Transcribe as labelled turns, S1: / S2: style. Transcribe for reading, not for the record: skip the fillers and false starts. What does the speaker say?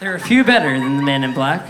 S1: There are a few better than the Man in Black.